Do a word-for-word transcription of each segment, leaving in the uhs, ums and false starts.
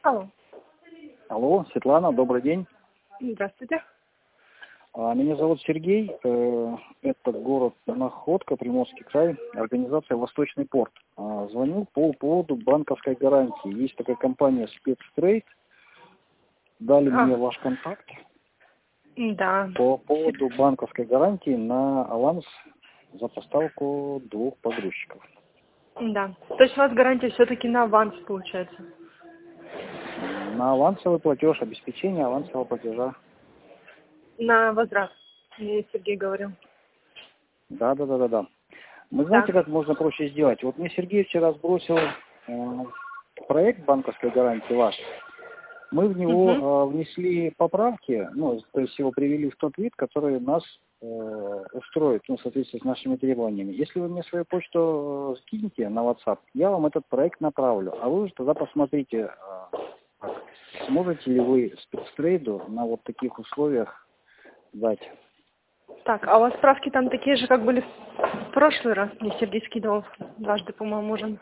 Алло. Алло, Светлана, добрый день. Здравствуйте. А, Меня зовут Сергей. Э, Это город Находка, Приморский край, организация «Восточный порт». А, Звоню по поводу банковской гарантии. Есть такая компания «Спецтрейд». Дали А, мне ваш контакт да. по поводу банковской гарантии на аванс за поставку двух погрузчиков. Да. То есть у вас гарантия все-таки на аванс получается? На авансовый платеж, обеспечение авансового платежа. На возврат, мне Сергей говорил. Да, да, да, да, да. Мы знаете, Так. как можно проще сделать? Вот мне Сергей вчера сбросил э, проект банковской гарантии ваш. Мы в него Угу. э, внесли поправки, ну, то есть его привели в тот вид, который нас э, устроит, ну, в соответствии с нашими требованиями. Если вы мне свою почту э, скинете на WhatsApp, я вам этот проект направлю, а вы уже тогда посмотрите, э, сможете ли вы спецтрейду на вот таких условиях дать. Так, а у вас справки там такие же, как были в прошлый раз? Мне Сергей скидывал дважды, по-моему, уже.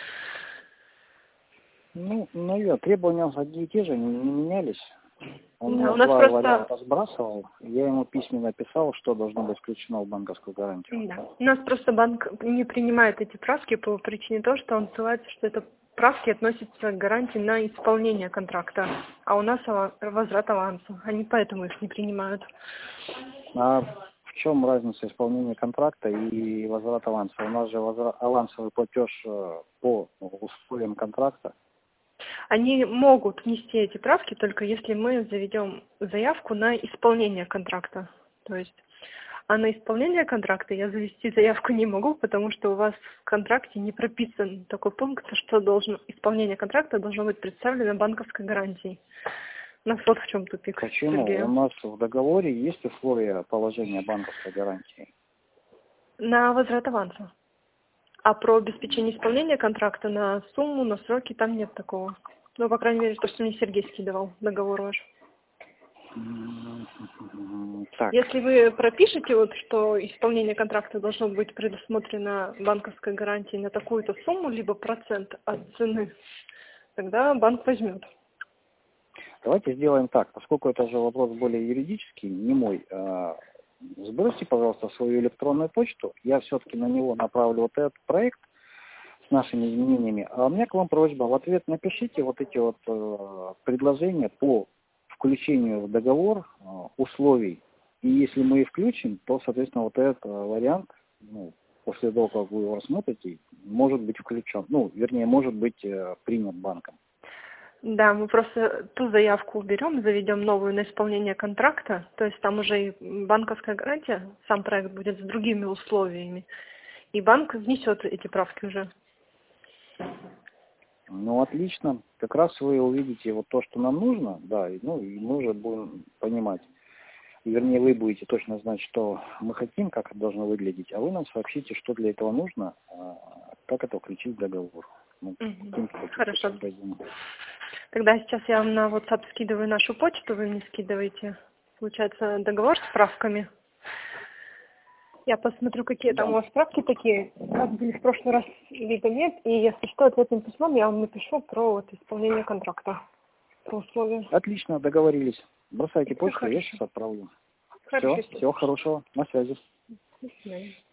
Ну, наверное, требования у нас одни и те же, не, не менялись. Он Да, мне у нас два просто... варианта сбрасывал, я ему письменно писал, что должно быть включено в банковскую гарантию. Да. У нас просто банк не принимает эти правки по причине того, что он ссылается, что это правки относятся к гарантии на исполнение контракта, а у нас ава- возврат аванса. Они поэтому их не принимают. А в чем разница исполнения контракта и возврат аванса? У нас же возврат, авансовый платеж э, по условиям контракта. Они могут внести эти правки только если мы заведем заявку на исполнение контракта. То есть, а на исполнение контракта я завести заявку не могу, потому что у вас в контракте не прописан такой пункт, что должен, исполнение контракта должно быть представлено банковской гарантией. У нас вот в чем тупик, Почему? У Сергею. нас в договоре есть условия положения банковской гарантии. На возврат аванса. А про обеспечение исполнения контракта на сумму, на сроки там нет такого. Ну, по крайней мере, то, что мне Сергей скидывал, договор ваш. М, Так, Если вы пропишете, вот, что исполнение контракта должно быть предусмотрено банковской гарантией на такую-то сумму, либо процент от цены, тогда банк возьмет. давайте сделаем так, поскольку это же вопрос более юридический, не мой. а, Сбросьте, пожалуйста, свою электронную почту. Я все-таки на него направлю вот этот проект с нашими изменениями. А у меня к вам просьба. В ответ напишите вот эти вот э, предложения по включению в договор э, условий. И если мы их включим, то, соответственно, вот этот э, вариант, ну, после того, как вы его рассмотрите, может быть включен. Ну, вернее, может быть э, принят банком. Да, мы просто ту заявку уберем, заведем новую на исполнение контракта, то есть там уже и банковская гарантия, сам проект будет с другими условиями, и банк внесет эти правки уже. Ну, отлично. Как раз вы увидите вот то, что нам нужно, да, и, ну, и мы уже будем понимать. Вернее, вы будете точно знать, что мы хотим, как это должно выглядеть, а вы нам сообщите, что для этого нужно, а как это включить в договор. Мы Мгм. каким-то таким Хорошо. путем пойдем. Тогда сейчас я вам на WhatsApp скидываю нашу почту, вы мне скидываете, получается, договор с справками. Я посмотрю, какие там у Да, вас справки такие, как были в прошлый раз, либо нет. И если что, ответным письмом я вам напишу про вот исполнение контракта, про условия. отлично, договорились. Бросайте Все почту, я хорошо. сейчас отправлю. Все, Хорошо. всего хорошего, на связи. До свидания.